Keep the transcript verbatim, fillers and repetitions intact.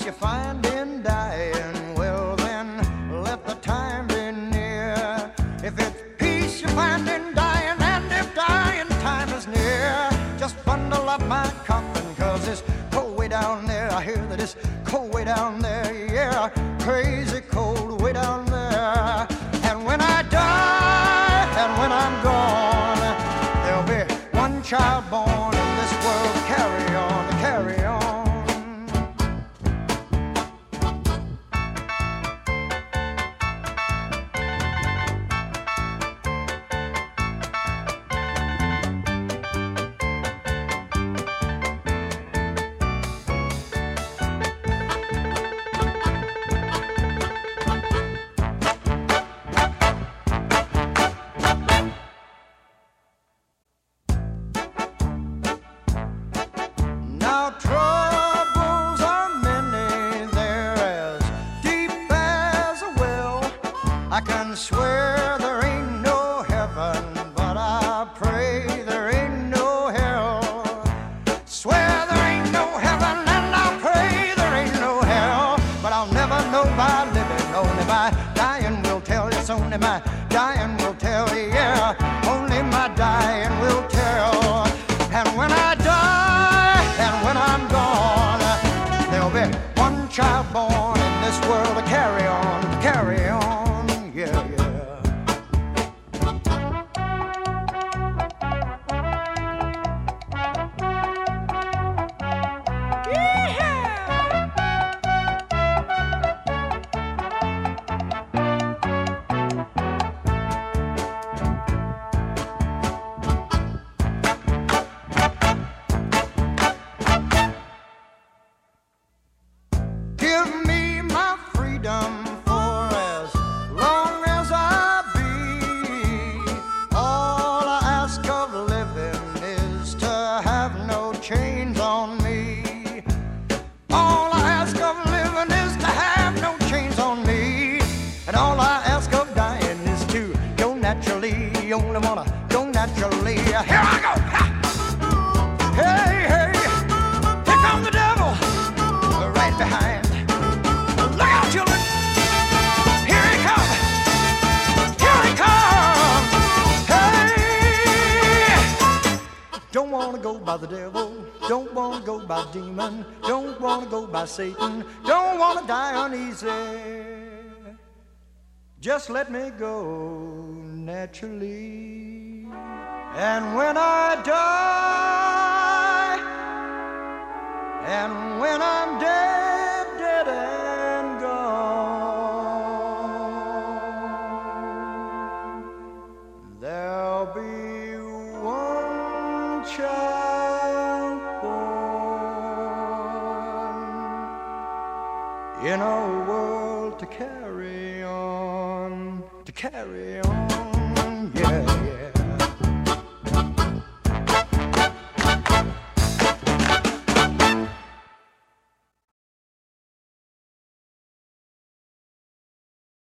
you find in dying, well then let the time be near. If it's peace you find in dying, and if dying time is near, just bundle up my coffin, cause it's cold way down there. I hear that it's cold way down there, yeah, crazy cold way down there. And when I die, and when I'm gone, there'll be one child born in this world to carry on, to carry on. Now troubles are many, they're as deep as a well. I can swear there ain't no heaven, but I pray there ain't no hell. Swear there ain't no heaven, and I pray there ain't no hell. But I'll never know by living, only by dying will tell. It's only my dying will tell, yeah, only my dying will tell. And when I die, and when I'm gone, there'll be one child born in this world to carry on, to carry on, yeah, yeah. Give me my freedom for as long as I be. All I ask of living is to have no chains on me. All I ask of living is to have no chains on me. And all I ask of dying is to go naturally. You only wanna go naturally. Here I go! Ha! Hey, hey! Here comes the devil! Right behind. Look out, children! Here he comes! Here he comes! Hey! Don't wanna go by the devil. Don't wanna go by demon. Don't wanna go by Satan. Don't wanna die uneasy. Just let me go naturally. And when I die, and when I'm dead, dead and gone, there'll be one child born in a world to carry on, to carry on.